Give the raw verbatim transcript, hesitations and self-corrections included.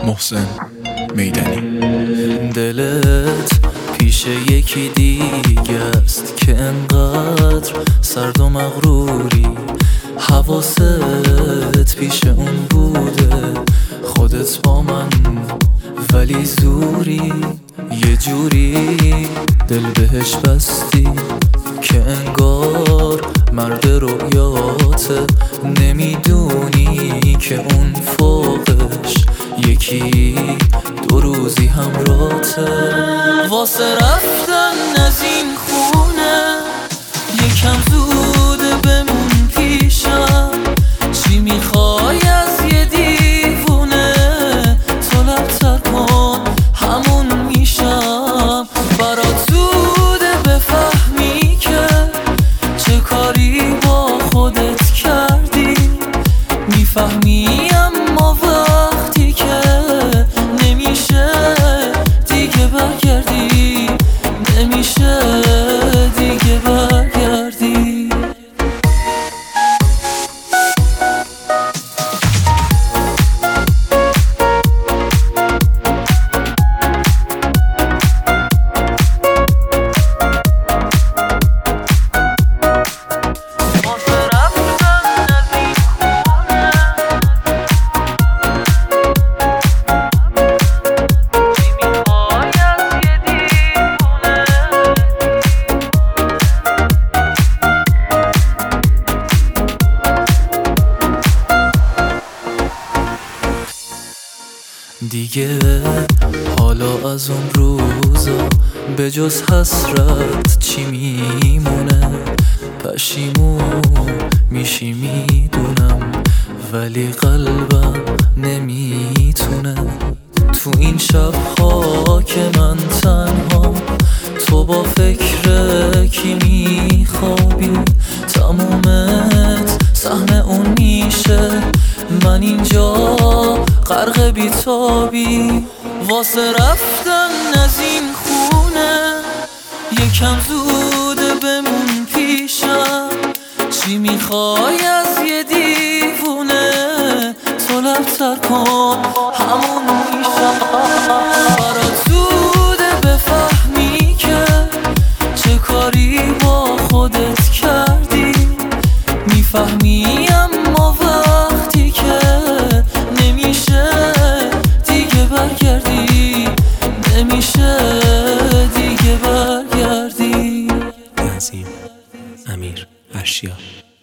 محسن میدانی. دلت پیش یکی دیگه است که انقدر سرد و مغروری، حواست پیش اون بوده، خودت با من ولی زوری، یه جوری دل بهش بستی که انگار مرد رویاته، نمیدونی که اون فوقش یکی دو روزی همراته. واسه رفتن از این خونه یکم زوده بمون پیشم، چی میخوای از یه دیوونه، تو لبتر کن همون میشم، برات زوده بفهمی که چه کاری با خودت کردی، میفهمی اما وقتی که نمیشه دیگه برگردی، نمیشه دیگه برگردی. دیگه حالا از اون روزا به جز حسرت چی میمونه، پشیمون میشی میدونم ولی قلبم نمیتونه، تو این شبها که من تنها تو با فکر کی میخوابی، تمومت سهم اون میشه، من اینجا غرق بیتابی. واسه رفتن از این خونه یکم زوده بمون پیشم، چی میخوای از یه دیوونه، تو لبتر کن همون میشم، برات زوده بفهمی که چه کاری با خودت کردی، میفهمی اما وقتی که نمیشه دیگه برگردی، نمیشه دیگه برگردی. نظیم امیر اشیا.